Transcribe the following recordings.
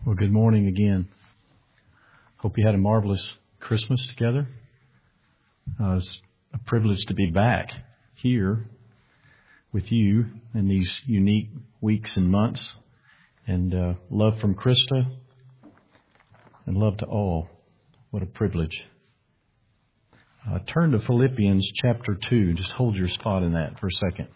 Well, good morning again. Hope you had a marvelous Christmas together. It's a privilege to be back here with you in these unique weeks and months. And love from Krista and love to all. What a privilege. Turn to Philippians chapter 2. Just hold your spot in that for a second.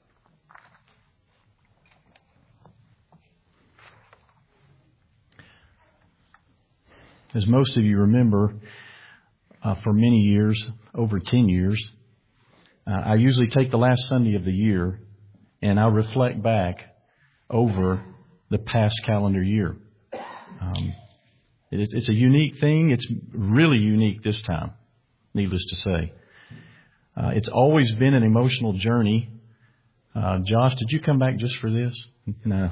As most of you remember, for many years, over 10 years, I usually take the last Sunday of the year and I reflect back over the past calendar year. It's a unique thing. It's really unique this time, needless to say. It's always been an emotional journey. Josh, did you come back just for this? No.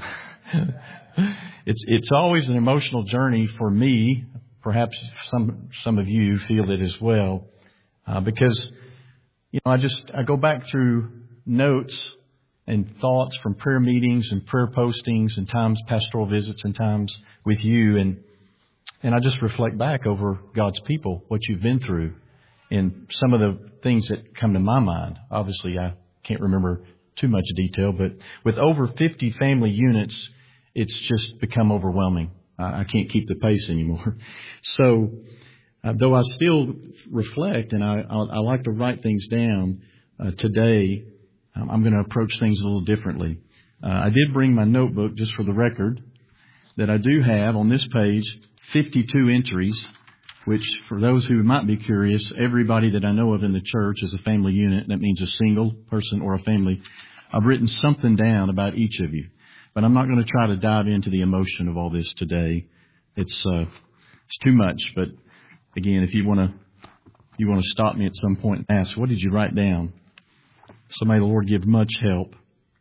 It's always an emotional journey for me. Perhaps some of you feel it as well, because I go back through notes and thoughts from prayer meetings and prayer postings and times pastoral visits and times with you, and I just reflect back over God's people, what you've been through, and some of the things that come to my mind. Obviously, I can't remember too much detail, but with over 50 family units, it's just become overwhelming. I can't keep the pace anymore. So, though I still reflect and I like to write things down, today I'm going to approach things a little differently. I did bring my notebook just for the record that I do have on this page 52 entries, which for those who might be curious, everybody that I know of in the church is a family unit. That means a single person or a family. I've written something down about each of you. But I'm not going to try to dive into the emotion of all this today. It's too much. But again, if you want to stop me at some point and ask, what did you write down? So may the Lord give much help.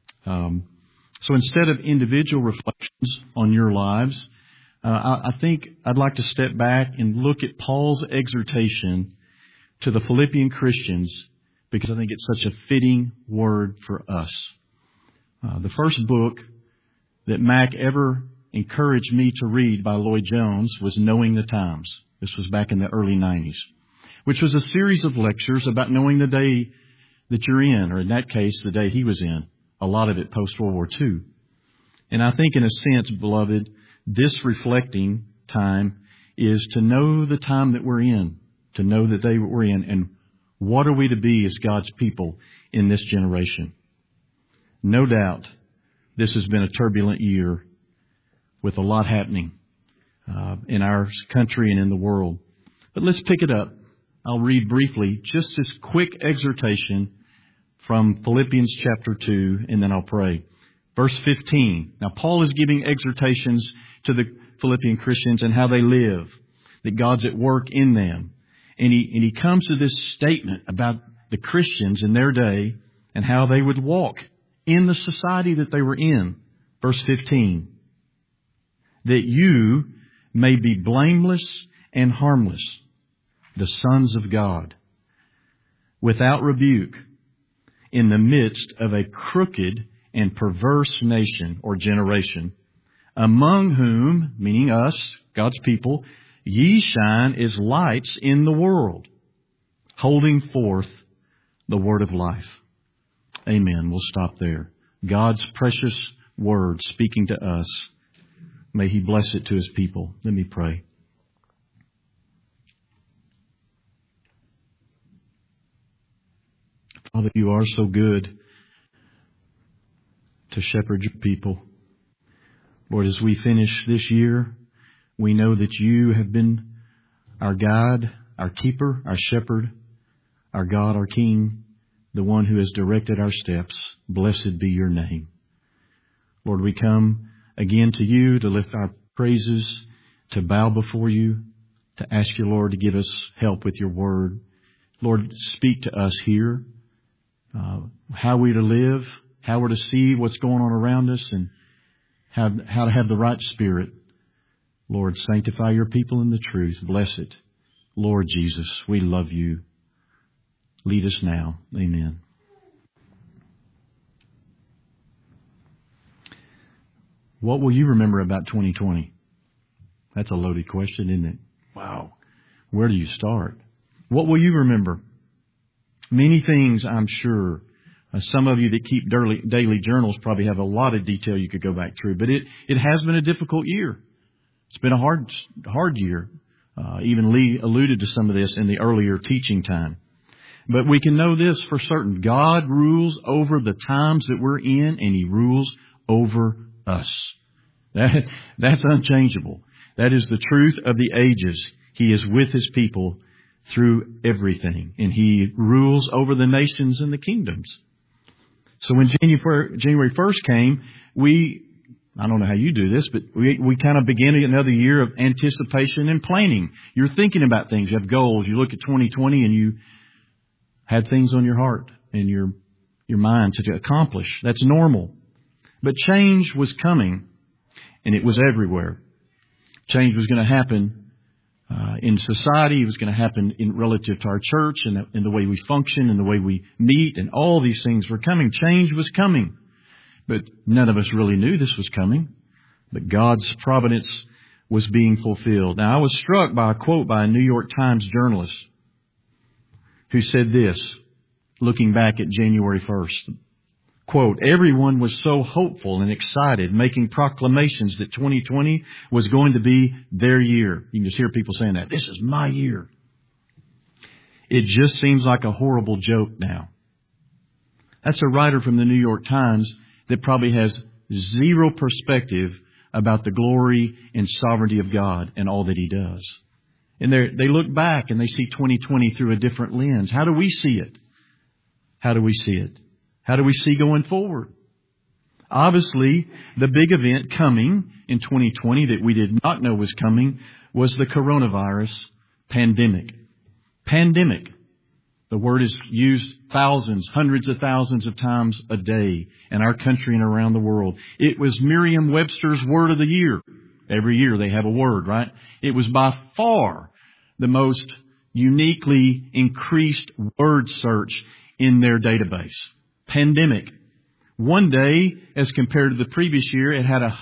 So instead of individual reflections on your lives, I think I'd like to step back and look at Paul's exhortation to the Philippian Christians, because I think it's such a fitting word for us. The first book that Mac ever encouraged me to read by Lloyd Jones was Knowing the Times. This was back in the early 90s, which was a series of lectures about knowing the day that you're in, or in that case, the day he was in, a lot of it post-World War II. And I think in a sense, beloved, this reflecting time is to know the time that we're in, to know the day we're in, and what are we to be as God's people in this generation. No doubt, this has been a turbulent year with a lot happening in our country and in the world. But let's pick it up. I'll read briefly just this quick exhortation from Philippians chapter 2, and then I'll pray. Verse 15. Now, Paul is giving exhortations to the Philippian Christians and how they live, that God's at work in them. And he comes to this statement about the Christians in their day and how they would walk in the society that they were in. Verse 15. That you may be blameless and harmless, the sons of God, without rebuke, in the midst of a crooked and perverse nation or generation, among whom, meaning us, God's people, ye shine as lights in the world, holding forth the word of life. Amen. We'll stop there. God's precious word speaking to us. May He bless it to His people. Let me pray. Father, You are so good to shepherd Your people. Lord, as we finish this year, we know that You have been our guide, our keeper, our shepherd, our God, our King, the one who has directed our steps. Blessed be Your name. Lord, we come again to You to lift our praises, to bow before You, to ask You, Lord, to give us help with Your word. Lord, speak to us here, how we're to live, how we're to see what's going on around us, and how to have the right spirit. Lord, sanctify Your people in the truth. Bless it. Lord Jesus, we love You. Lead us now. Amen. What will you remember about 2020? That's a loaded question, isn't it? Wow. Where do you start? What will you remember? Many things, I'm sure. Some of you that keep daily journals probably have a lot of detail you could go back through. But it has been a difficult year. It's been a hard year. Even Lee alluded to some of this in the earlier teaching time. But we can know this for certain. God rules over the times that we're in, and He rules over us. That's unchangeable. That is the truth of the ages. He is with His people through everything, and He rules over the nations and the kingdoms. So when January 1st came, I don't know how you do this, but we kind of began another year of anticipation and planning. You're thinking about things. You have goals. You look at 2020 and you had things on your heart and your mind to accomplish. That's normal. But change was coming, and it was everywhere. Change was going to happen in society. It was going to happen in relative to our church and in the way we function and the way we meet, and all these things were coming. Change was coming. But none of us really knew this was coming. But God's providence was being fulfilled. Now, I was struck by a quote by a New York Times journalist who said this, looking back at January 1st. Quote, "Everyone was so hopeful and excited, making proclamations that 2020 was going to be their year." You can just hear people saying that. "This is my year." It just seems like a horrible joke now. That's a writer from the New York Times that probably has zero perspective about the glory and sovereignty of God and all that He does. And they look back and they see 2020 through a different lens. How do we see it? How do we see it? How do we see going forward? Obviously, the big event coming in 2020 that we did not know was coming was the coronavirus pandemic. Pandemic. The word is used thousands, hundreds of thousands of times a day in our country and around the world. It was Merriam-Webster's word of the year. Every year they have a word, right? It was by far the most uniquely increased word search in their database. Pandemic. One day, as compared to the previous year, it had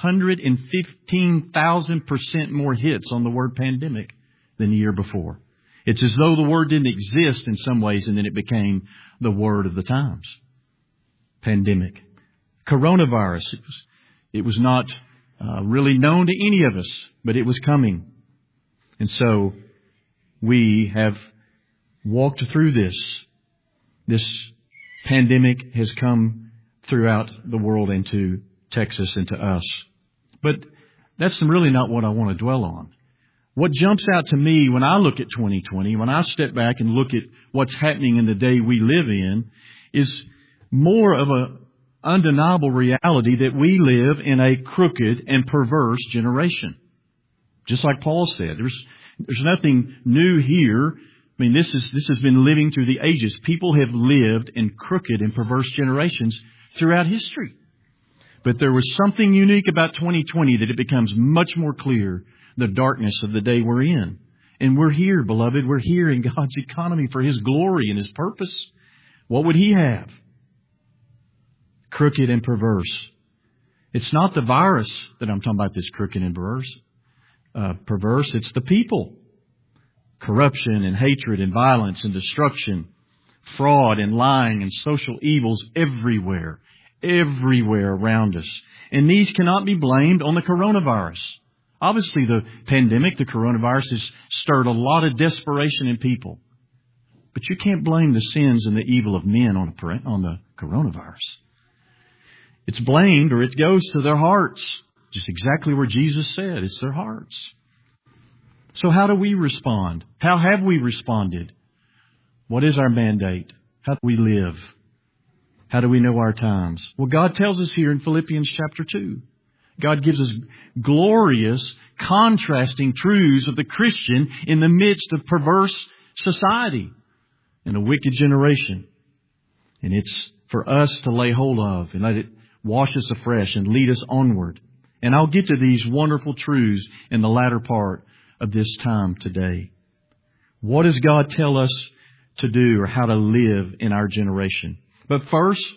115,000% more hits on the word pandemic than the year before. It's as though the word didn't exist in some ways, and then it became the word of the times. Pandemic. Coronavirus. It was not really known to any of us, but it was coming. And so we have walked through this. This pandemic has come throughout the world and to Texas and to us. But that's really not what I want to dwell on. What jumps out to me when I look at 2020, when I step back and look at what's happening in the day we live in, is more of an undeniable reality that we live in a crooked and perverse generation. Just like Paul said, there's nothing new here. I mean, this has been living through the ages. People have lived in crooked and perverse generations throughout history. But there was something unique about 2020 that it becomes much more clear, the darkness of the day we're in. And we're here, beloved. We're here in God's economy for His glory and His purpose. What would He have? Crooked and perverse. It's not the virus that I'm talking about that's crooked and perverse. It's the people. Corruption and hatred and violence and destruction, fraud and lying and social evils everywhere around us. And these cannot be blamed on the coronavirus. Obviously, the pandemic, the coronavirus, has stirred a lot of desperation in people. But you can't blame the sins and the evil of men on the coronavirus. It's blamed, or it goes to their hearts. Just exactly where Jesus said, it's their hearts. So how do we respond? How have we responded? What is our mandate? How do we live? How do we know our times? Well, God tells us here in Philippians chapter 2. God gives us glorious, contrasting truths of the Christian in the midst of perverse society and a wicked generation. And it's for us to lay hold of and let it wash us afresh and lead us onward. And I'll get to these wonderful truths in the latter part of this time today. What does God tell us to do or how to live in our generation? But first,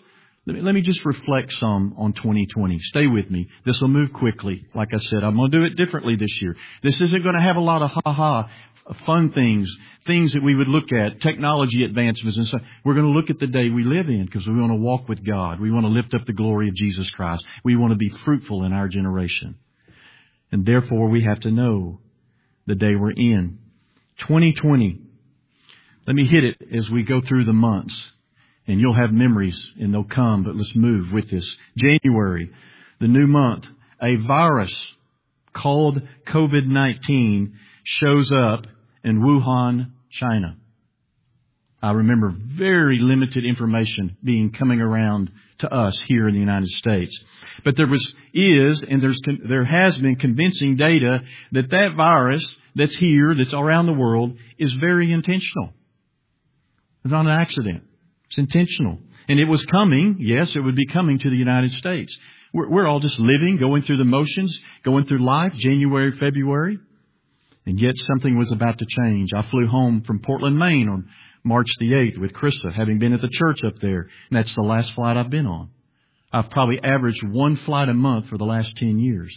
Let me just reflect some on 2020. Stay with me. This will move quickly. Like I said, I'm going to do it differently this year. This isn't going to have a lot of ha-ha, fun things that we would look at, technology advancements and stuff. We're going to look at the day we live in because we want to walk with God. We want to lift up the glory of Jesus Christ. We want to be fruitful in our generation. And therefore, we have to know the day we're in. 2020. Let me hit it as we go through the months. And you'll have memories and they'll come, but let's move with this. January, the new month, a virus called COVID-19 shows up in Wuhan, China. I remember very limited information coming around to us here in the United States. But there has been convincing data that virus that's here, that's around the world, is very intentional. It's not an accident. It's intentional. And it was coming. Yes, it would be coming to the United States. We're all just living, going through the motions, going through life, January, February. And yet something was about to change. I flew home from Portland, Maine on March the 8th with Krista, having been at the church up there. And that's the last flight I've been on. I've probably averaged one flight a month for the last 10 years.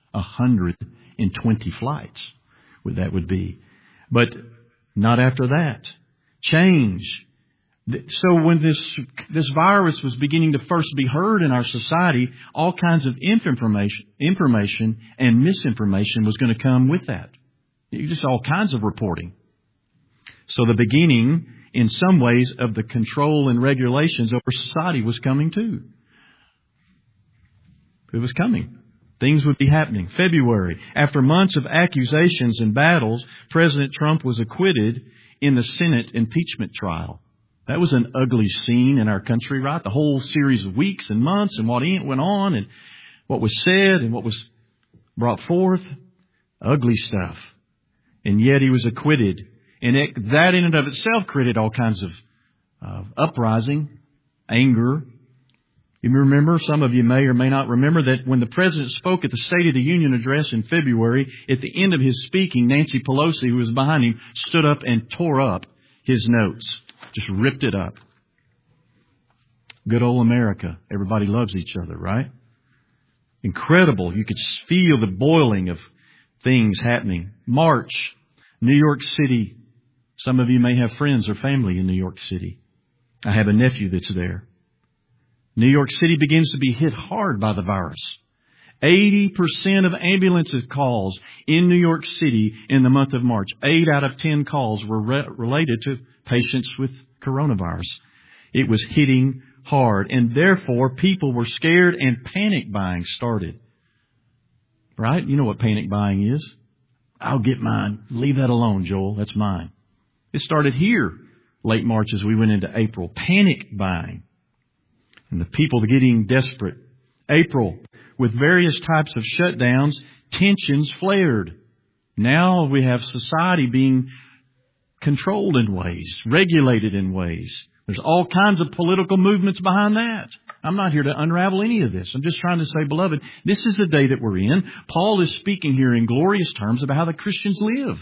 120 flights that would be. But not after that. Change. So when this virus was beginning to first be heard in our society, all kinds of information and misinformation was going to come with that. Just all kinds of reporting. So the beginning, in some ways, of the control and regulations over society was coming too. It was coming. Things would be happening. February, after months of accusations and battles, President Trump was acquitted in the Senate impeachment trial. That was an ugly scene in our country, right? The whole series of weeks and months and what went on and what was said and what was brought forth. Ugly stuff. And yet he was acquitted. And that in and of itself created all kinds of uprising, anger. You remember, some of you may or may not remember that when the President spoke at the State of the Union address in February, at the end of his speaking, Nancy Pelosi, who was behind him, stood up and tore up his notes. Just ripped it up. Good old America. Everybody loves each other, right? Incredible. You could feel the boiling of things happening. March, New York City. Some of you may have friends or family in New York City. I have a nephew that's there. New York City begins to be hit hard by the virus. 80% of ambulance calls in New York City in the month of March, 8 out of 10 calls were related to patients with coronavirus. It was hitting hard, and therefore people were scared and panic buying started. Right? You know what panic buying is. I'll get mine. Leave that alone, Joel. That's mine. It started here late March as we went into April. Panic buying. And the people getting desperate. April, with various types of shutdowns, tensions flared. Now we have society being controlled in ways, regulated in ways. There's all kinds of political movements behind that. I'm not here to unravel any of this. I'm just trying to say, beloved, this is the day that we're in. Paul is speaking here in glorious terms about how the Christians live.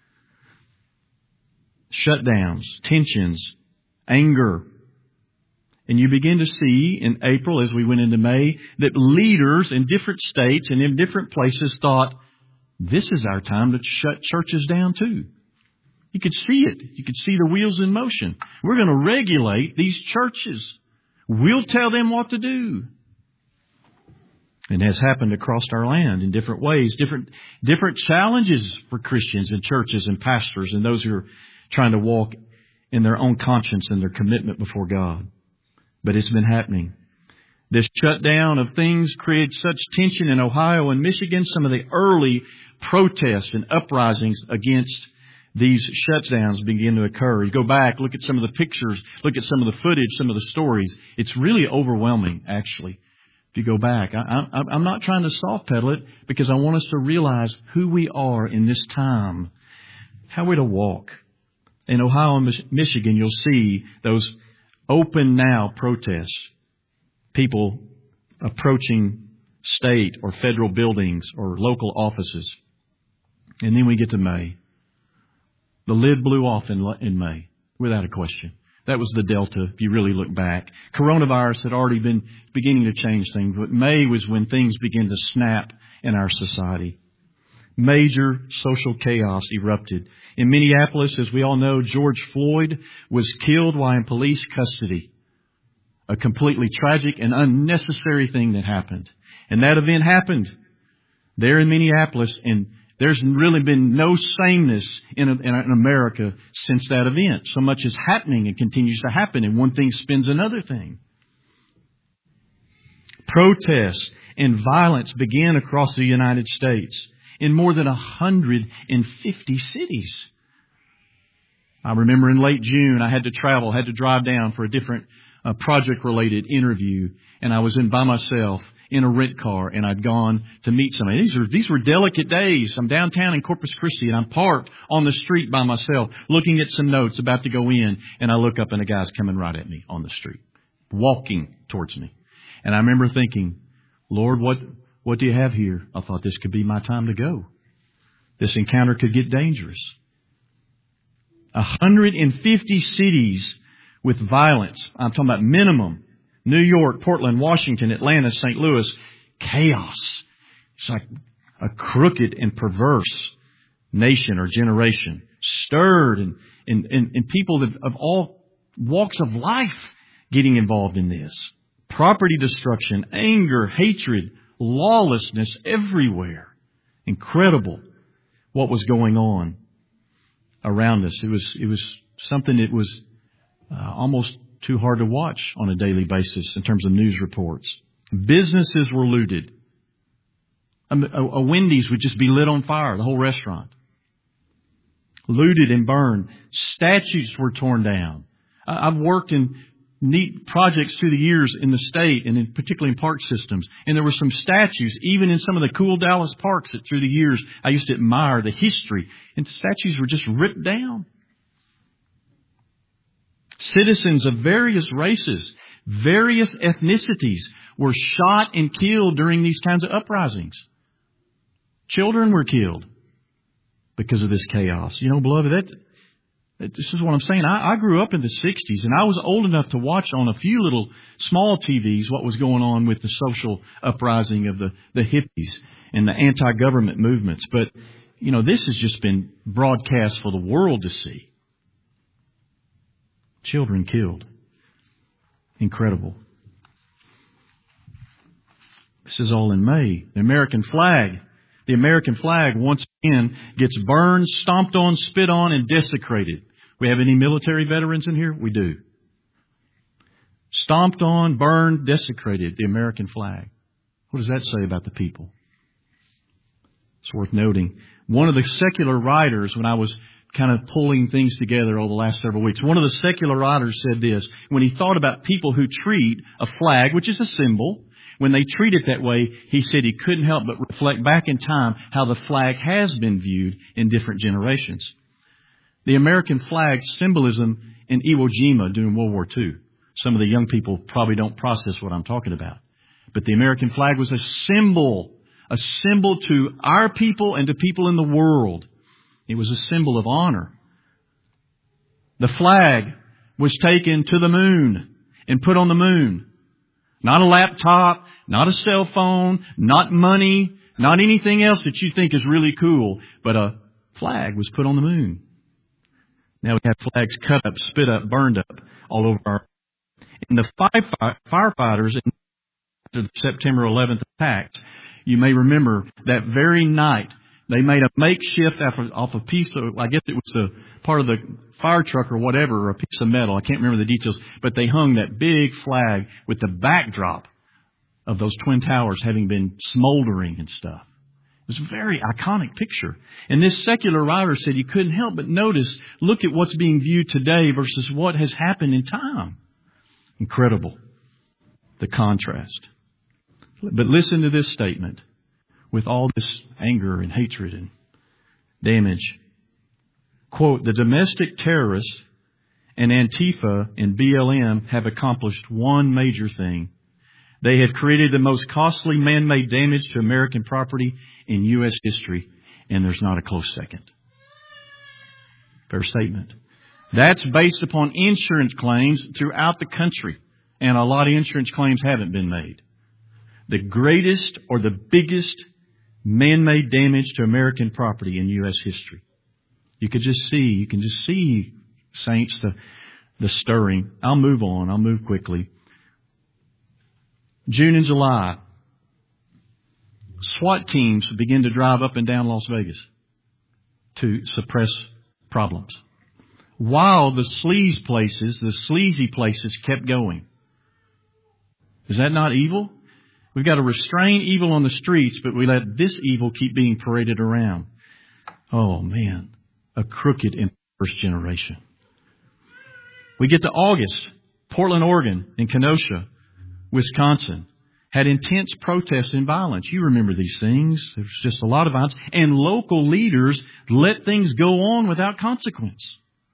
Shutdowns, tensions, anger. And you begin to see in April, as we went into May, that leaders in different states and in different places thought, this is our time to shut churches down too. You could see it. You could see the wheels in motion. We're going to regulate these churches. We'll tell them what to do. And it has happened across our land in different ways, different challenges for Christians and churches and pastors and those who are trying to walk in their own conscience and their commitment before God. But it's been happening. This shutdown of things created such tension in Ohio and Michigan. Some of the early protests and uprisings against these shutdowns begin to occur. You go back, look at some of the pictures, look at some of the footage, some of the stories. It's really overwhelming, actually. If you go back, I'm not trying to soft pedal it because I want us to realize who we are in this time, how we're to walk. In Ohio and Michigan, you'll see those open now protests. People approaching state or federal buildings or local offices. And then we get to May. The lid blew off in May, without a question. That was the Delta, if you really look back. Coronavirus had already been beginning to change things, but May was when things began to snap in our society. Major social chaos erupted. In Minneapolis, as we all know, George Floyd was killed while in police custody. A completely tragic and unnecessary thing that happened. And that event happened there in Minneapolis, and there's really been no sameness in America since that event. So much is happening and continues to happen, and one thing spins another thing. Protests and violence began across the United States in more than 150 cities. I remember in late June, I had to drive down for a different project-related interview, and I was in by myself in a rent car, and I'd gone to meet somebody. These were delicate days. I'm downtown in Corpus Christi, and I'm parked on the street by myself, looking at some notes, about to go in, and I look up, and a guy's coming right at me on the street, walking towards me. And I remember thinking, Lord, what do you have here? I thought this could be my time to go. This encounter could get dangerous. 150 cities with violence. I'm talking about minimum. New York, Portland, Washington, Atlanta, St. Louis. Chaos. It's like a crooked and perverse nation or generation. Stirred and people of all walks of life getting involved in this. Property destruction, anger, hatred, lawlessness everywhere. Incredible what was going on around us. It was something that was almost too hard to watch on a daily basis in terms of news reports. Businesses were looted. A Wendy's would just be lit on fire, the whole restaurant. Looted and burned. Statues were torn down. I've worked in neat projects through the years in the state, and particularly in park systems. And there were some statues, even in some of the cool Dallas parks, that through the years I used to admire the history. And statues were just ripped down. Citizens of various races, various ethnicities were shot and killed during these kinds of uprisings. Children were killed because of this chaos. You know, beloved, this is what I'm saying. I grew up in the 60s, and I was old enough to watch on a few little small TVs what was going on with the social uprising of the hippies and the anti-government movements. But, you know, this has just been broadcast for the world to see. Children killed. Incredible. This is all in May. The American flag. The American flag once again gets burned, stomped on, spit on, and desecrated. We have any military veterans in here? We do. Stomped on, burned, desecrated, the American flag. What does that say about the people? It's worth noting. One of the secular writers, when I was kind of pulling things together over the last several weeks, one of the secular writers said this, when he thought about people who treat a flag, which is a symbol, when they treat it that way, he said he couldn't help but reflect back in time how the flag has been viewed in different generations. The American flag symbolism in Iwo Jima during World War II. Some of the young people probably don't process what I'm talking about. But the American flag was a symbol to our people and to people in the world. It was a symbol of honor. The flag was taken to the moon and put on the moon. Not a laptop, not a cell phone, not money, not anything else that you think is really cool, but a flag was put on the moon. Now we have flags cut up, spit up, burned up all over our... And the firefighters after the September 11th attacks, you may remember that very night, they made a makeshift off a piece of, I guess it was the part of the fire truck or whatever, or a piece of metal. I can't remember the details, but they hung that big flag with the backdrop of those Twin Towers having been smoldering and stuff. It was a very iconic picture. And this secular writer said he couldn't help but notice, look at what's being viewed today versus what has happened in time. Incredible, the contrast. But listen to this statement. With all this anger and hatred and damage. Quote, the domestic terrorists and Antifa and BLM have accomplished one major thing. They have created the most costly man-made damage to American property in U.S. history, and there's not a close second. Fair statement. That's based upon insurance claims throughout the country. And a lot of insurance claims haven't been made. The greatest or the biggest man-made damage to American property in U.S. history. You can just see, saints, the stirring. I'll move on. I'll move quickly. June and July. SWAT teams begin to drive up and down Las Vegas to suppress problems. While the sleazy places kept going. Is that not evil? We've got to restrain evil on the streets, but we let this evil keep being paraded around. Oh man, a crooked and perverse generation. We get to August. Portland, Oregon, and Kenosha, Wisconsin, had intense protests and violence. You remember these things. There was just a lot of violence. And local leaders let things go on without consequence.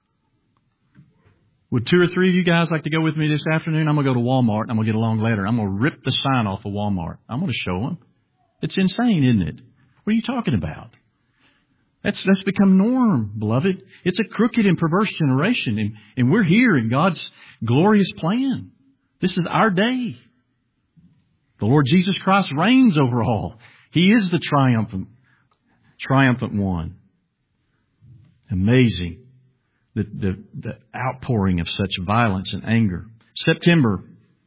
Would 2 or 3 of you guys like to go with me this afternoon? I'm going to go to Walmart and I'm going to get a long letter. I'm going to rip the sign off of Walmart. I'm going to show them. It's insane, isn't it? What are you talking about? That's become norm, beloved. It's a crooked and perverse generation. And we're here in God's glorious plan. This is our day. The Lord Jesus Christ reigns over all. He is the triumphant one. Amazing. The outpouring of such violence and anger. September,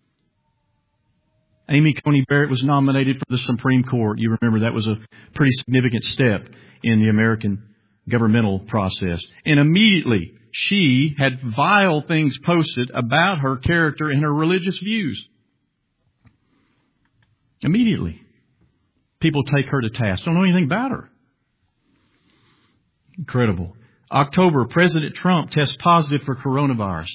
Amy Coney Barrett was nominated for the Supreme Court. You remember that was a pretty significant step in the American governmental process. And immediately, she had vile things posted about her character and her religious views. Immediately. People take her to task. Don't know anything about her. Incredible. October, President Trump tests positive for coronavirus.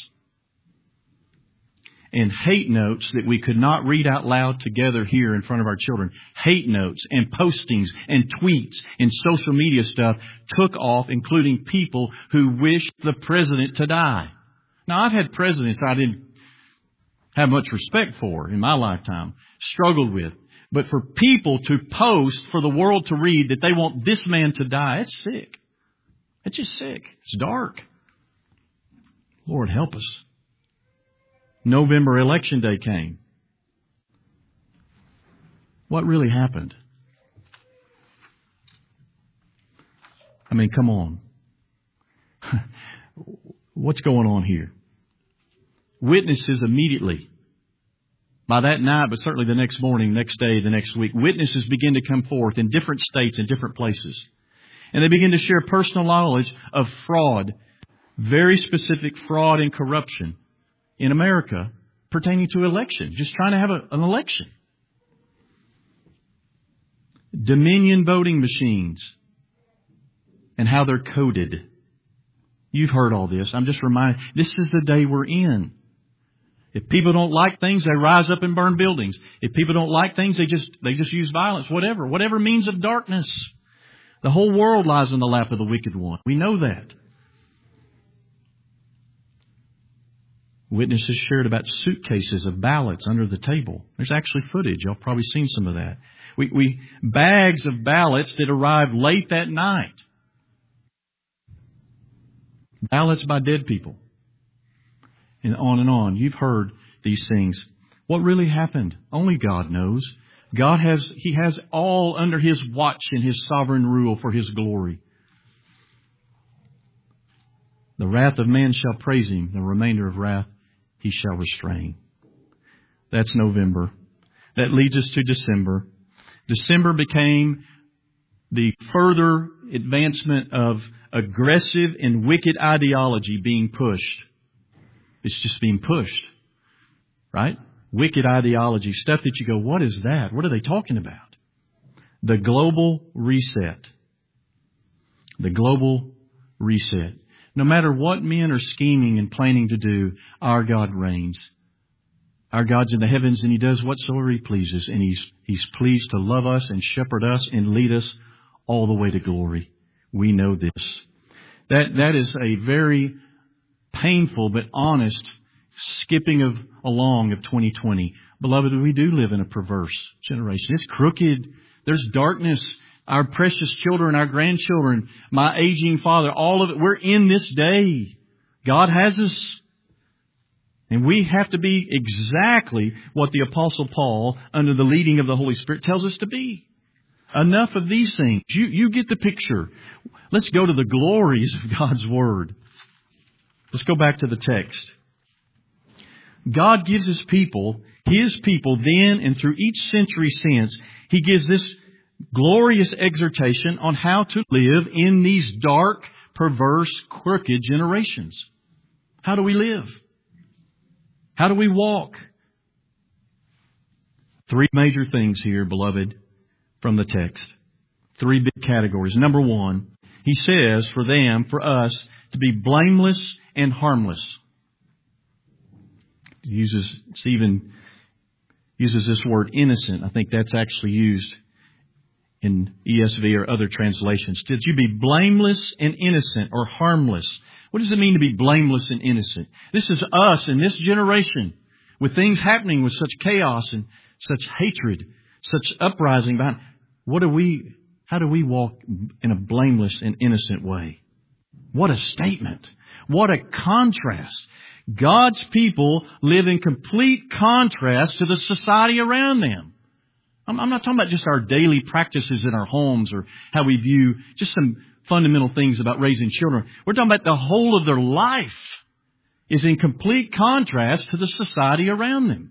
And hate notes that we could not read out loud together here in front of our children. Hate notes and postings and tweets and social media stuff took off, including people who wished the president to die. Now, I've had presidents I didn't have much respect for in my lifetime, struggled with. But for people to post for the world to read that they want this man to die, it's sick. It's just sick. It's dark. Lord, help us. November election day came. What really happened? I mean, come on. What's going on here? Witnesses immediately, by that night, but certainly the next morning, next day, the next week, witnesses begin to come forth in different states and different places. And they begin to share personal knowledge of fraud, very specific fraud and corruption in America pertaining to election, just trying to have an election. Dominion voting machines and how they're coded. You've heard all this. I'm just reminding, this is the day we're in. If people don't like things, they rise up and burn buildings. If people don't like things, they just use violence, whatever means of darkness. The whole world lies in the lap of the wicked one. We know that. Witnesses shared about suitcases of ballots under the table. There's actually footage. Y'all probably seen some of that. We bags of ballots that arrived late that night. Ballots by dead people. And on and on. You've heard these things. What really happened? Only God knows. He has all under His watch and His sovereign rule for His glory. The wrath of man shall praise Him. The remainder of wrath He shall restrain. That's November. That leads us to December. December became the further advancement of aggressive and wicked ideology being pushed. It's just being pushed. Right? Wicked ideology. Stuff that you go, what is that? What are they talking about? The global reset. The global reset. No matter what men are scheming and planning to do, our God reigns. Our God's in the heavens and He does whatsoever He pleases. And He's pleased to love us and shepherd us and lead us all the way to glory. We know this. That is a very painful but honest skipping along of 2020. Beloved, we do live in a perverse generation. It's crooked. There's darkness. Our precious children, our grandchildren, my aging father, all of it. We're in this day. God has us, and we have to be exactly what the Apostle Paul, under the leading of the Holy Spirit, tells us to be. Enough of these things. You get the picture. Let's go to the glories of God's Word. Let's go back to the text. God gives His people then and through each century since, He gives this glorious exhortation on how to live in these dark, perverse, crooked generations. How do we live? How do we walk? Three major things here, beloved, from the text. Three big categories. Number one, He says for us, to be blameless and harmless. Stephen uses this word innocent. I think that's actually used in ESV or other translations. Did you be blameless and innocent or harmless? What does it mean to be blameless and innocent? This is us in this generation with things happening with such chaos and such hatred, such uprising behind. How do we walk in a blameless and innocent way? What a statement. What a contrast. God's people live in complete contrast to the society around them. I'm not talking about just our daily practices in our homes or how we view just some fundamental things about raising children. We're talking about the whole of their life is in complete contrast to the society around them.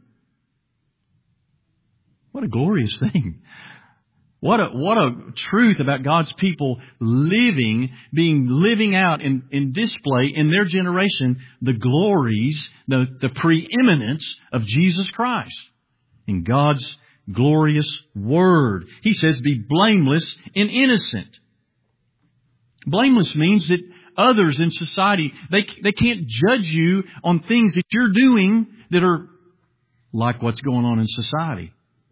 What a glorious thing. What a truth about God's people living out in display in their generation the glories, the preeminence of Jesus Christ in God's glorious Word. He says, be blameless and innocent. Blameless means that others in society, they can't judge you on things that you're doing that are like what's going on in society.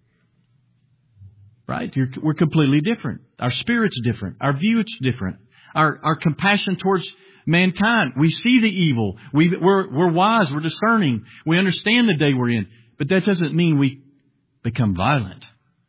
Right? We're completely different. Our spirit's different. Our view's different. Our compassion towards mankind. We see the evil. We're wise. We're discerning. We understand the day we're in. But that doesn't mean we become violent.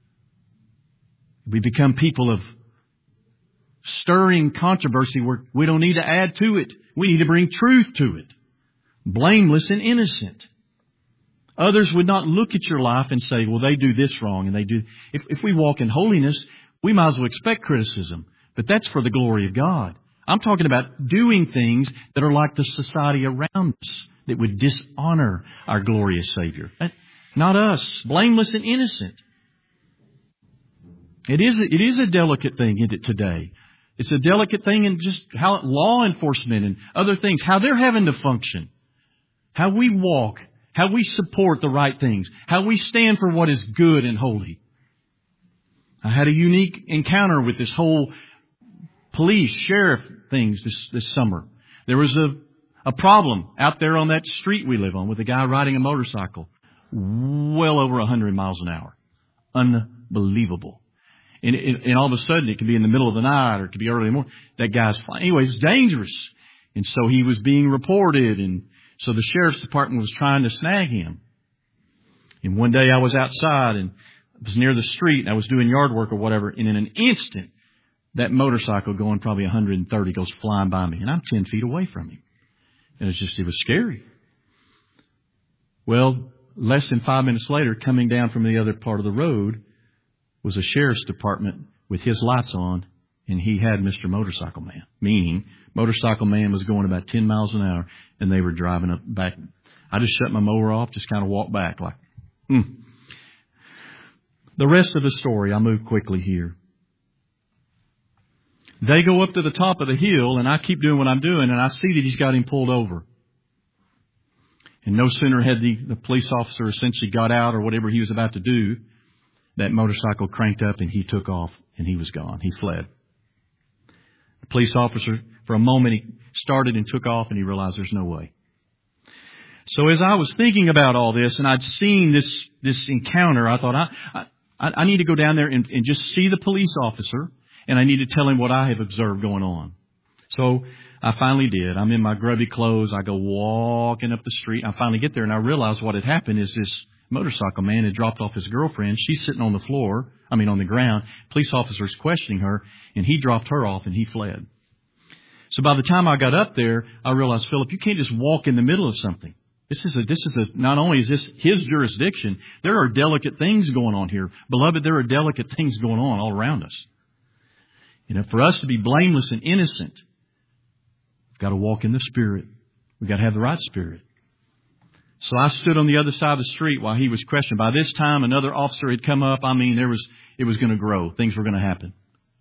We become people of stirring controversy where we don't need to add to it. We need to bring truth to it. Blameless and innocent. Others would not look at your life and say, well, they do this wrong and they do. If we walk in holiness, we might as well expect criticism. But that's for the glory of God. I'm talking about doing things that are like the society around us that would dishonor our glorious Savior. Not us. Blameless and innocent. It is a delicate thing, isn't it, today? It's a delicate thing in just how law enforcement and other things, how they're having to function. How we walk. How we support the right things. How we stand for what is good and holy. I had a unique encounter with this whole police, sheriff things this summer. There was a problem out there on that street we live on with a guy riding a motorcycle well over 100 miles an hour. Unbelievable. And all of a sudden, it could be in the middle of the night or it could be early in the morning. That guy's flying. Anyway, it's dangerous. And so he was being reported, and so the sheriff's department was trying to snag him. And one day I was outside and it was near the street and I was doing yard work or whatever. And in an instant, that motorcycle going probably 130 goes flying by me. And I'm 10 feet away from him. And it was scary. Well, less than 5 minutes later, coming down from the other part of the road was a sheriff's department with his lights on. And he had Mr. Motorcycle Man, meaning Motorcycle Man was going about 10 miles an hour and they were driving up back. I just shut my mower off, just kind of walked back like, The rest of the story, I'll move quickly here. They go up to the top of the hill and I keep doing what I'm doing and I see that he's got him pulled over. And no sooner had the police officer essentially got out or whatever he was about to do, that motorcycle cranked up and he took off and he was gone. He fled. The police officer, for a moment, he started and took off and he realized there's no way. So as I was thinking about all this and I'd seen this encounter, I thought, I need to go down there and just see the police officer and I need to tell him what I have observed going on. So I finally did. I'm in my grubby clothes. I go walking up the street. I finally get there and I realize what had happened is this motorcycle man had dropped off his girlfriend. She's sitting on the ground. Police officer's questioning her and he dropped her off and he fled. So by the time I got up there, I realized, Philip, you can't just walk in the middle of something. Not only is this His jurisdiction, there are delicate things going on here. Beloved, there are delicate things going on all around us. For us to be blameless and innocent, we've got to walk in the Spirit. We've got to have the right spirit. So I stood on the other side of the street while he was questioned. By this time, another officer had come up. It was going to grow. Things were going to happen.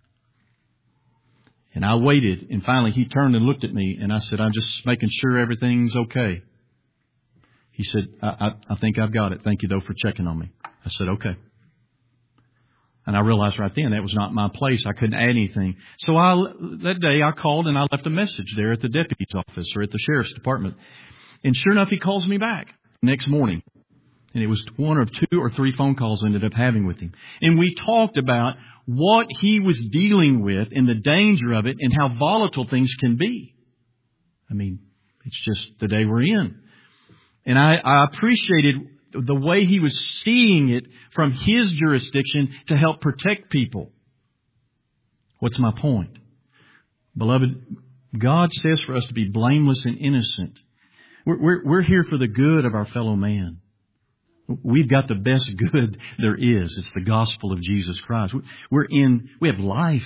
And I waited, and finally he turned and looked at me, and I said, I'm just making sure everything's okay. He said, I think I've got it. Thank you, though, for checking on me. I said, okay. And I realized right then that was not my place. I couldn't add anything. So that day I called and I left a message there at the deputy's office or at the sheriff's department. And sure enough, he calls me back next morning. And it was one or two or three phone calls I ended up having with him. And we talked about what he was dealing with and the danger of it and how volatile things can be. It's just the day we're in. And I appreciated the way he was seeing it from his jurisdiction to help protect people. What's my point? Beloved, God says for us to be blameless and innocent. We're here for the good of our fellow man. We've got the best good there is. It's the gospel of Jesus Christ. We have life.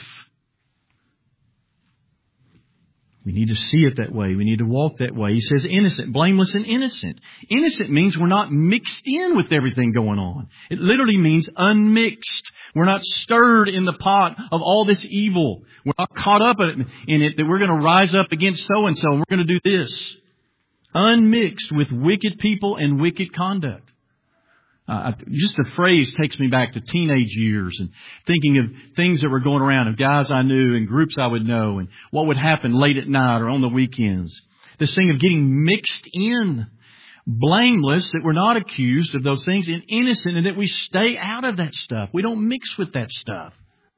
We need to see it that way. We need to walk that way. He says innocent, blameless and innocent. Innocent means we're not mixed in with everything going on. It literally means unmixed. We're not stirred in the pot of all this evil. We're not caught up in it that we're going to rise up against so-and-so and we're going to do this. Unmixed with wicked people and wicked conduct. Just the phrase takes me back to teenage years and thinking of things that were going around, of guys I knew and groups I would know and what would happen late at night or on the weekends. This thing of getting mixed in. Blameless, that we're not accused of those things, and innocent, and that we stay out of that stuff. We don't mix with that stuff.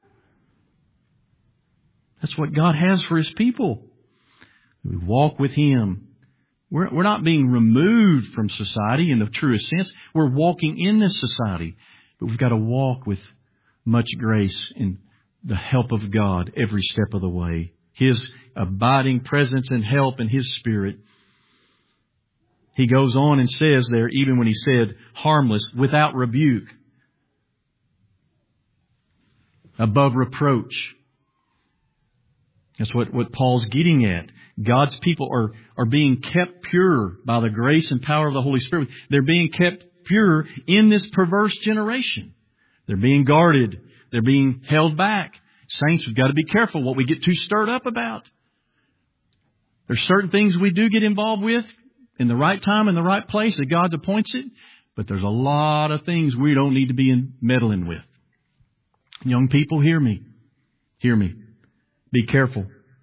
That's what God has for His people. We walk with Him. We're not being removed from society in the truest sense. We're walking in this society. But we've got to walk with much grace and the help of God every step of the way. His abiding presence and help and His Spirit. He goes on and says there, even when he said harmless, without rebuke, above reproach. That's what Paul's getting at. God's people are being kept pure by the grace and power of the Holy Spirit. They're being kept pure in this perverse generation. They're being guarded. They're being held back. Saints, we've got to be careful what we get too stirred up about. There's certain things we do get involved with in the right time and the right place that God appoints it. But there's a lot of things we don't need to be meddling with. Young people, hear me. Hear me. Be careful.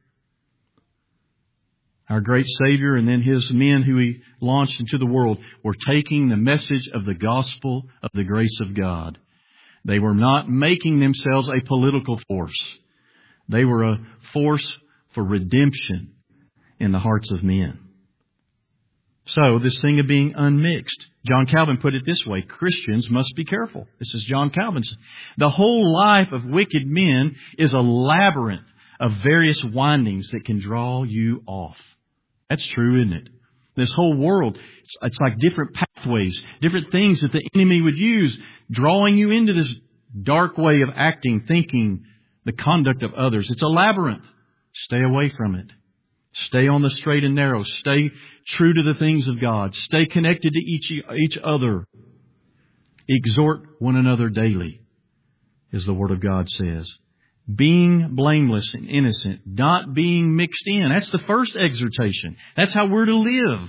Our great Savior and then His men who He launched into the world were taking the message of the gospel of the grace of God. They were not making themselves a political force. They were a force for redemption in the hearts of men. So, this thing of being unmixed. John Calvin put it this way, Christians must be careful. This is John Calvin's. The whole life of wicked men is a labyrinth of various windings that can draw you off. That's true, isn't it? This whole world, it's like different pathways, different things that the enemy would use, drawing you into this dark way of acting, thinking, the conduct of others. It's a labyrinth. Stay away from it. Stay on the straight and narrow. Stay true to the things of God. Stay connected to each other. Exhort one another daily, as the Word of God says. Being blameless and innocent, not being mixed in. That's the first exhortation. That's how we're to live.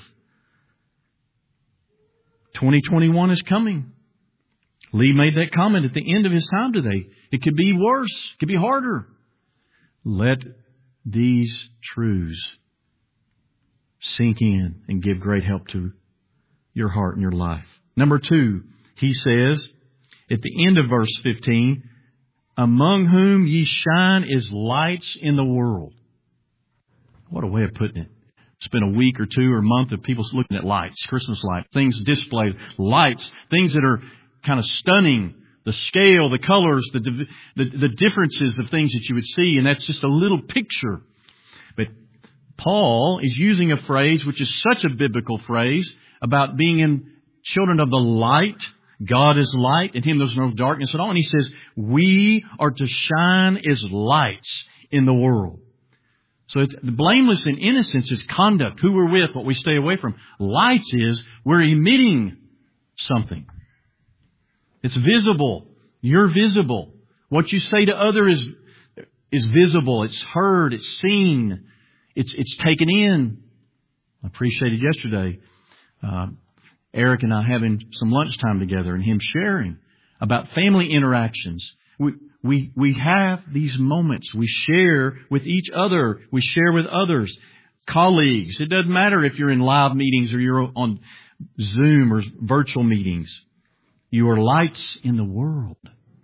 2021 is coming. Lee made that comment at the end of his time today. It could be worse. It could be harder. Let these truths sink in and give great help to your heart and your life. Number 2, he says at the end of verse 15, among whom ye shine as lights in the world. What a way of putting it. It's been a week or 2 or a month of people looking at lights, Christmas lights, things displayed, lights, things that are kind of stunning, the scale, the colors, the differences of things that you would see, and that's just a little picture. But Paul is using a phrase which is such a biblical phrase about being children of the light. God is light. In Him there's no darkness at all. And he says, we are to shine as lights in the world. So the blameless and innocence is conduct, who we're with, what we stay away from. Lights is we're emitting something. It's visible. You're visible. What you say to others is visible. It's heard. It's seen. It's taken in. I appreciated yesterday Eric and I having some lunchtime together and him sharing about family interactions. We have these moments. We share with each other. We share with others. Colleagues. It doesn't matter if you're in live meetings or you're on Zoom or virtual meetings. You are lights in the world.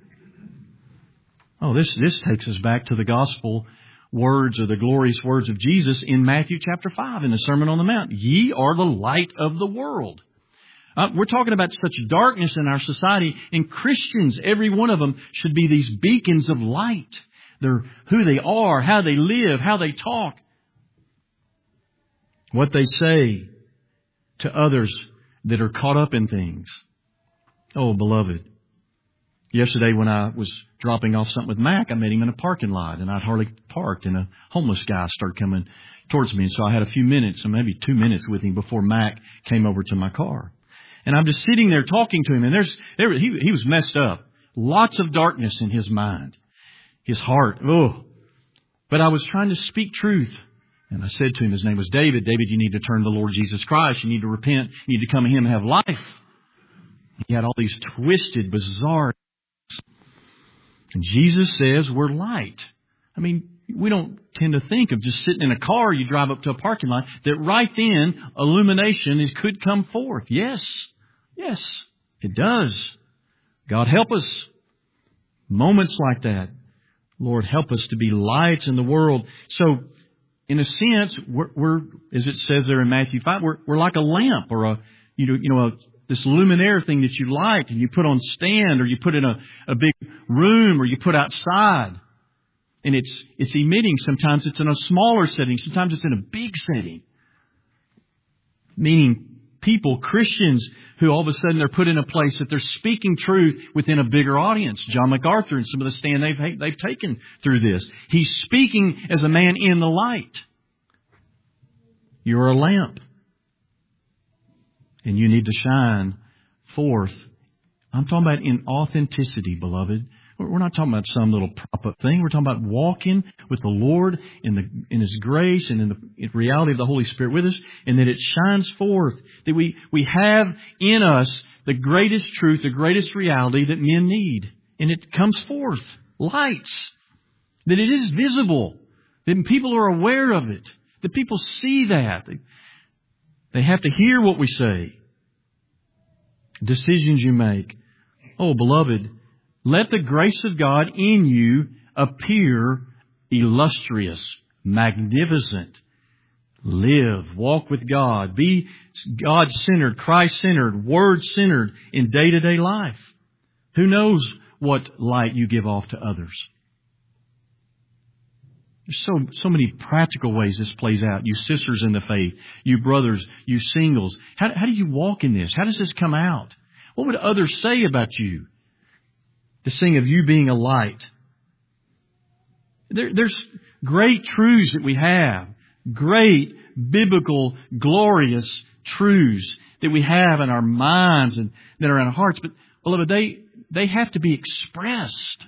Oh, this takes us back to the gospel words or the glorious words of Jesus in Matthew chapter 5 in the Sermon on the Mount. Ye are the light of the world. We're talking about such darkness in our society, and Christians, every one of them, should be these beacons of light. They're who they are, how they live, how they talk, what they say to others that are caught up in things. Oh, beloved. Yesterday when I was dropping off something with Mac, I met him in a parking lot, and I'd hardly parked, and a homeless guy started coming towards me. And so I had a few minutes, or maybe 2 minutes with him before Mac came over to my car. And I'm just sitting there talking to him, and he was messed up. Lots of darkness in his mind, his heart. Oh, but I was trying to speak truth. And I said to him, his name was David. David, you need to turn to the Lord Jesus Christ. You need to repent. You need to come to Him and have life. He had all these twisted, bizarre. And Jesus says we're light. I mean, we don't tend to think of just sitting in a car, you drive up to a parking lot, that right then illumination could come forth. Yes, it does. God help us. Moments like that. Lord, help us to be lights in the world. So, in a sense, we're as it says there in Matthew 5, we're like a lamp or this luminaire thing that you light and you put on stand or you put in a big room or you put outside. And it's emitting. Sometimes it's in a smaller setting. Sometimes it's in a big setting. Meaning people, Christians, who all of a sudden they're put in a place that they're speaking truth within a bigger audience. John MacArthur and some of the stand they've taken through this. He's speaking as a man in the light. You're a lamp. And you need to shine forth. I'm talking about in authenticity, beloved. We're not talking about some little prop-up thing. We're talking about walking with the Lord in His grace and in the reality of the Holy Spirit with us, and that it shines forth. That we have in us the greatest truth, the greatest reality that men need. And it comes forth. Lights. That it is visible. That people are aware of it. That people see that. They have to hear what we say. Decisions you make. Oh, beloved, let the grace of God in you appear illustrious, magnificent. Live, walk with God. Be God-centered, Christ-centered, Word-centered in day-to-day life. Who knows what light you give off to others? There's so many practical ways this plays out. You sisters in the faith, you brothers, you singles. How do you walk in this? How does this come out? What would others say about you? This thing of you being a light. There's great truths that we have. Great, biblical, glorious truths that we have in our minds and that are in our hearts. But, beloved, they have to be expressed.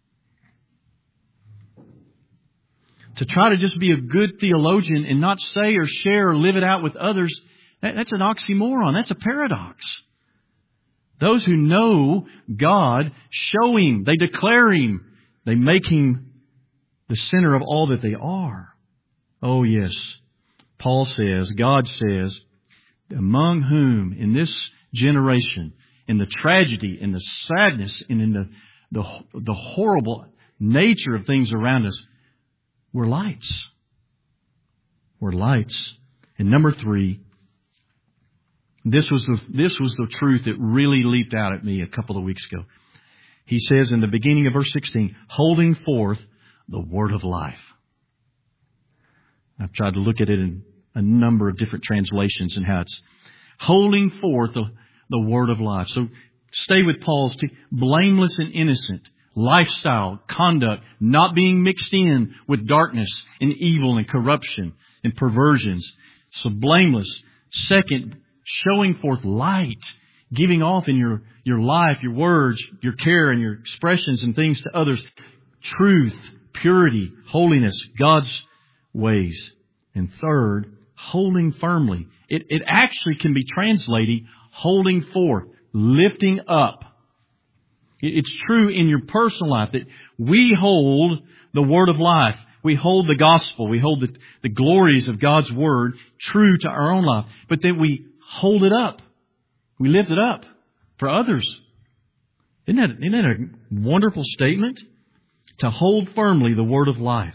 To try to just be a good theologian and not say or share or live it out with others, that's an oxymoron. That's a paradox. Those who know God show Him. They declare Him. They make Him the center of all that they are. Oh, yes. Paul says, God says, among whom in this generation, in the tragedy, in the sadness, and in the horrible nature of things around us, we're lights. We're lights. And number 3, this was the truth that really leaped out at me a couple of weeks ago. He says in the beginning of verse 16, holding forth the word of life. I've tried to look at it in a number of different translations and how it's holding forth the word of life. So stay with Paul's blameless and innocent lifestyle, conduct, not being mixed in with darkness and evil and corruption and perversions. So blameless. Second, showing forth light, giving off in your life, your words, your care and your expressions and things to others. Truth, purity, holiness, God's ways. And third, holding firmly. It actually can be translated holding forth, lifting up. It's true in your personal life that we hold the word of life. We hold the gospel. We hold the glories of God's word true to our own life. But then we hold it up. We lift it up for others. Isn't that a wonderful statement? To hold firmly the word of life.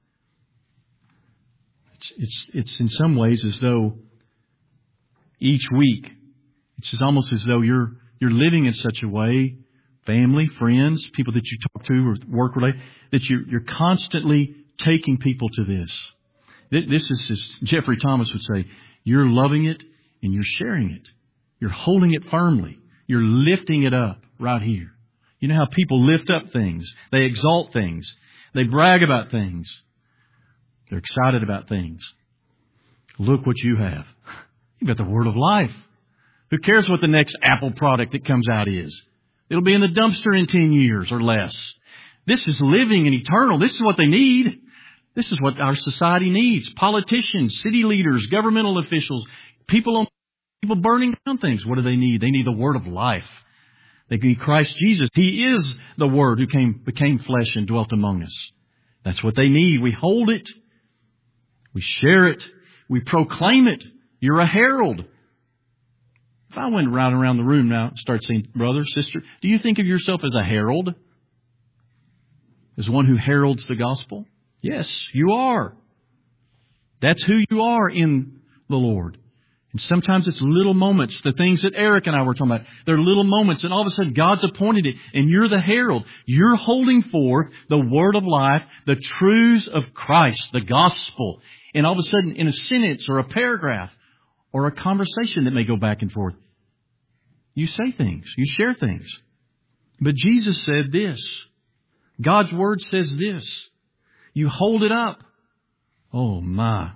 It's in some ways as though each week, it's almost as though you're living in such a way, family, friends, people that you talk to or work related, that you're constantly taking people to this. This is, as Jeffrey Thomas would say, you're loving it and you're sharing it. You're holding it firmly. You're lifting it up right here. You know how people lift up things. They exalt things. They brag about things. They're excited about things. Look what you have. You've got the word of life. Who cares what the next Apple product that comes out is? It'll be in the dumpster in 10 years or less. This is living and eternal. This is what they need. This is what our society needs. Politicians, city leaders, governmental officials, people burning down things. What do they need? They need the word of life. They need Christ Jesus. He is the Word who became flesh and dwelt among us. That's what they need. We hold it. We share it. We proclaim it. You're a herald. If I went right around the room now and started saying, brother, sister, do you think of yourself as a herald? As one who heralds the gospel? Yes, you are. That's who you are in the Lord. And sometimes it's little moments, the things that Eric and I were talking about. They're little moments, and all of a sudden God's appointed it, and you're the herald. You're holding forth the word of life, the truths of Christ, the gospel. And all of a sudden, in a sentence or a paragraph or a conversation that may go back and forth, you say things, you share things. But Jesus said this. God's word says this. You hold it up. Oh my.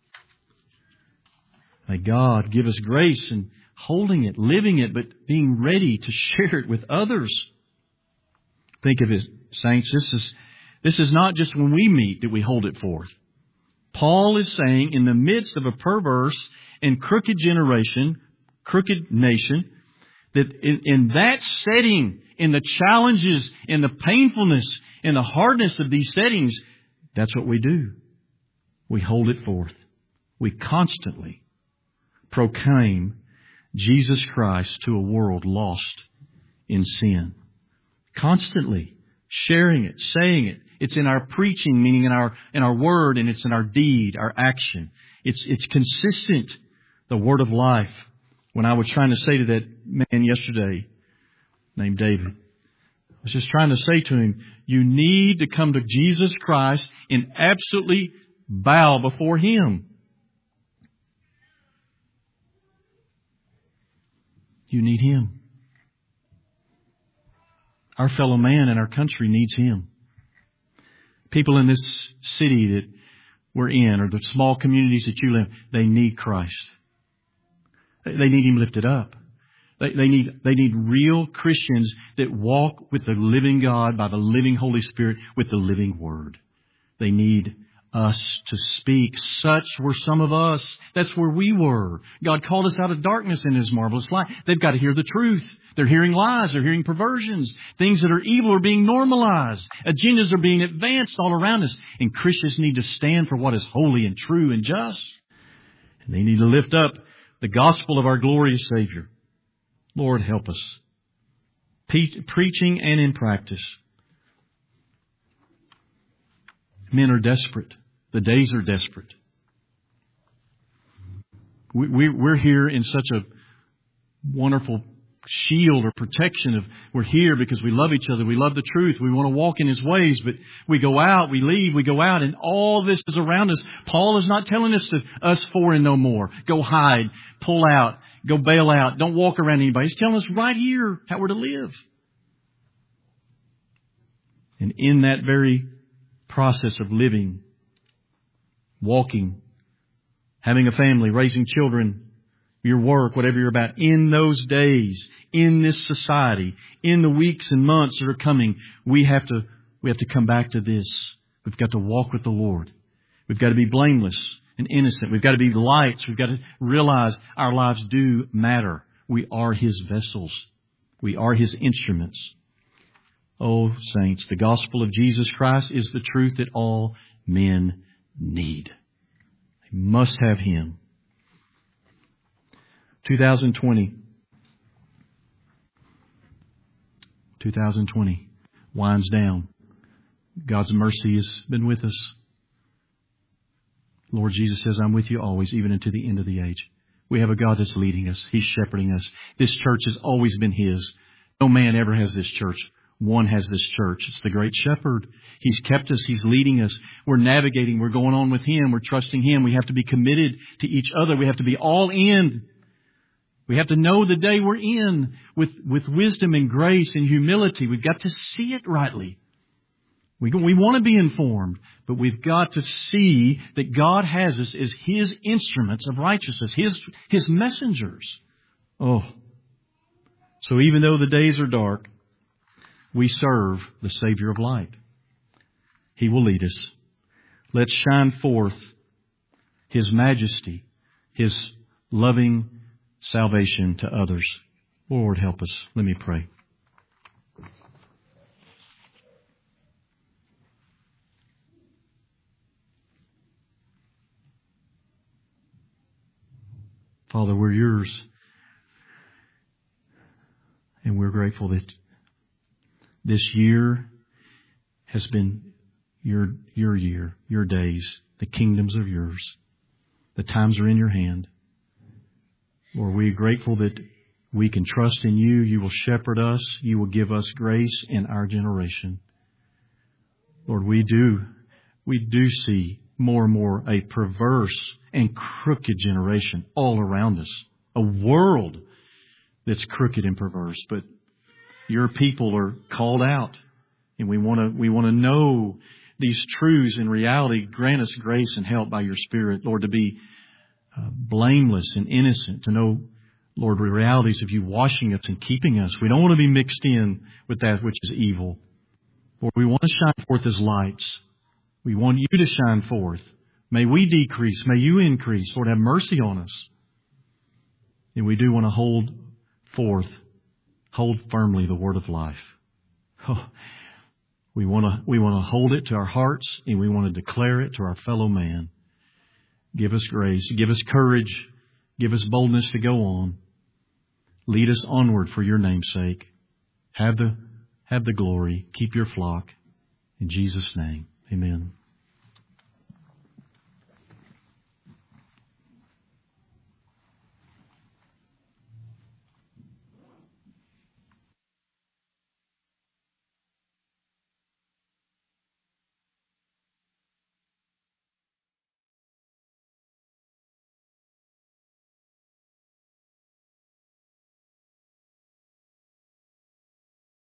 May God give us grace in holding it, living it, but being ready to share it with others. Think of it, saints. This is not just when we meet that we hold it forth. Paul is saying in the midst of a perverse and crooked generation, crooked nation, that in that setting, in the challenges, in the painfulness, in the hardness of these settings, that's what we do. We hold it forth. We constantly proclaim Jesus Christ to a world lost in sin. Constantly sharing it, saying it. It's in our preaching, meaning in our word, and it's in our deed, our action. It's consistent, the word of life. When I was trying to say to that man yesterday, named David, I was just trying to say to him, you need to come to Jesus Christ and absolutely bow before Him. You need Him. Our fellow man in our country needs Him. People in this city that we're in, or the small communities that you live, they need Christ. They need Him lifted up. They need real Christians that walk with the living God by the living Holy Spirit with the living Word. They need us to speak. Such were some of us. That's where we were. God called us out of darkness in His marvelous light. They've got to hear the truth. They're hearing lies. They're hearing perversions. Things that are evil are being normalized. Agendas are being advanced all around us. And Christians need to stand for what is holy and true and just. And they need to lift up the gospel of our glorious Savior. Lord, help us. Preaching and in practice. Men are desperate. The days are desperate. We're here in such a wonderful shield or protection of we're here because we love each other. We love the truth. We want to walk in His ways, but we go out, we leave, we go out, and all this is around us. Paul is not telling us to us four and no more. Go hide, pull out, go bail out. Don't walk around anybody. He's telling us right here how we're to live. And in that very process of living, walking, having a family, raising children, your work, whatever you're about, in those days, in this society, in the weeks and months that are coming, we have to come back to this. We've got to walk with the Lord. We've got to be blameless and innocent. We've got to be lights. We've got to realize our lives do matter. We are His vessels. We are His instruments. Oh, saints, the gospel of Jesus Christ is the truth that all men need. They must have Him. 2020 winds down. God's mercy has been with us. Lord Jesus says, I'm with you always, even unto the end of the age. We have a God that's leading us. He's shepherding us. This church has always been His. No man ever has this church. One has this church. It's the great shepherd. He's kept us. He's leading us. We're navigating. We're going on with Him. We're trusting Him. We have to be committed to each other. We have to be all in. We have to know the day we're in with wisdom and grace and humility. We've got to see it rightly. We want to be informed, but we've got to see that God has us as His instruments of righteousness, His messengers. Oh. So even though the days are dark, we serve the Savior of light. He will lead us. Let's shine forth His majesty, His loving salvation to others. Lord, help us. Let me pray. Father, we're Yours. And we're grateful that this year has been your year, your days. The kingdoms are Yours. The times are in Your hand. Lord, we're grateful that we can trust in You. You will shepherd us. You will give us grace in our generation. Lord, we do see more and more a perverse and crooked generation all around us. A world that's crooked and perverse. But Your people are called out. And we want to know these truths in reality. Grant us grace and help by Your Spirit, Lord, to be blameless and innocent, to know, Lord, the realities of You washing us and keeping us. We don't want to be mixed in with that which is evil. Lord, we want to shine forth as lights. We want You to shine forth. May we decrease. May You increase. Lord, have mercy on us. And we do want to hold firmly the word of life. Oh, we want to hold it to our hearts, and we want to declare it to our fellow man. Give us grace. Give us courage. Give us boldness to go on. Lead us onward for Your name's sake. Have the glory. Keep Your flock. In Jesus' name, amen.